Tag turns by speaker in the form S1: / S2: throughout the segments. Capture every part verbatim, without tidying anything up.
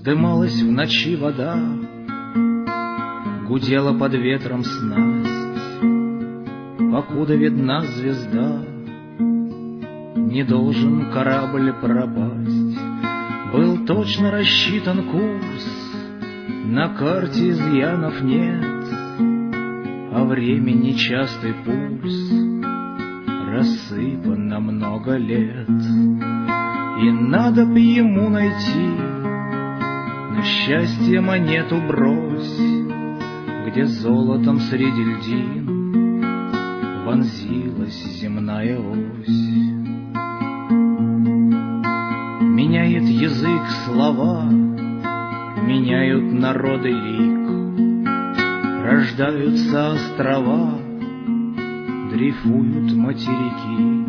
S1: Вздымалась в ночи вода, гудела под ветром снасть, покуда видна звезда, не должен корабль пропасть. Был точно рассчитан курс, на карте изъянов нет, а времени частый пульс рассыпан на много лет. И надо б ему найти на счастье монету брось, где золотом среди льдин вонзилась земная ось. Меняет язык слова, меняют народы лик, рождаются острова, дрейфуют материки.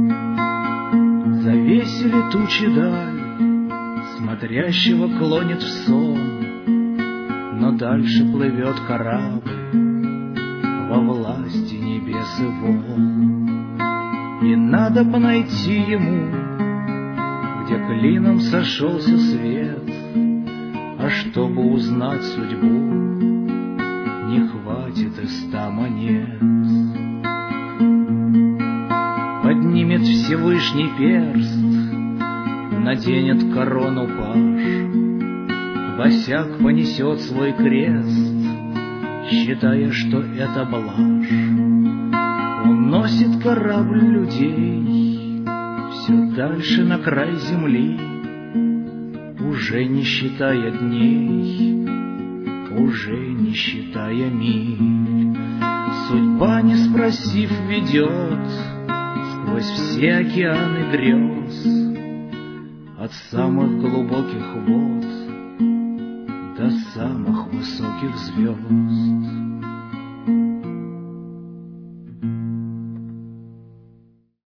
S1: Завесили тучи даль, смотрящего клонит в сон, но дальше плывет корабль во власти небес и волн. И надо бы найти ему, где клином сошелся свет, а чтобы узнать судьбу, не хватит и ста монет. Поднимет Всевышний перст, наденет корону паж, босяк понесет свой крест, считая, что это блажь. Уносит корабль людей все дальше на край земли, уже не считая дней, уже не считая миль. Судьба, не спросив, ведет сквозь все океаны грез, от самых глубоких вод до самых высоких звезд.